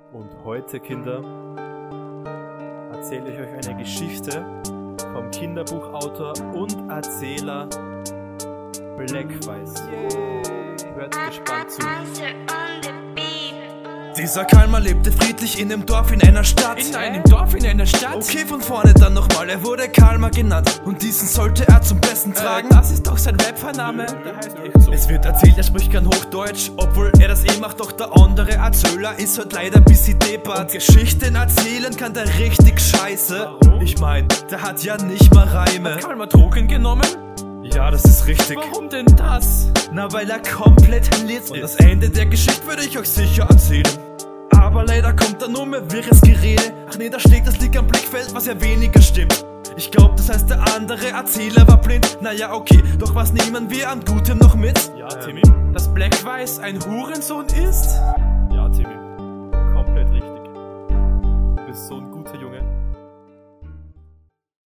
Und heute, Kinder, erzähle ich euch eine Geschichte vom Kinderbuchautor und Erzähler Blackweiß. Hört gespannt zu. Dieser Kalmar lebte friedlich in einem Dorf in einer Stadt. In einem Dorf in einer Stadt? Okay, von vorne dann nochmal, er wurde Kalmar genannt. Und diesen sollte er zum Besten tragen. Das ist doch sein Rapvername. Der heißt echt so. Es wird erzählt, er spricht kein Hochdeutsch, obwohl er das macht, doch der andere Erzähler ist halt leider ein bisschen deppert. Geschichten erzählen kann der richtig scheiße. Warum? Ich mein, der hat ja nicht mal Reime. Kalmar Drogen genommen? Ja, das ist richtig. Warum denn das? Na, weil er komplett lit ist. Und das Ende der Geschichte würde ich euch sicher erzählen. Aber leider kommt da nur mehr wirres Gerede. Ach nee, da steht, das liegt am Blickfeld, was ja weniger stimmt. Ich glaub, das heißt, der andere Erzähler war blind. Naja, okay, doch was nehmen wir an Gutem noch mit? Ja, Timmy? Dass Blackweiß ein Hurensohn ist? Ja, Timmy. Komplett richtig. Du bist so ein guter Junge.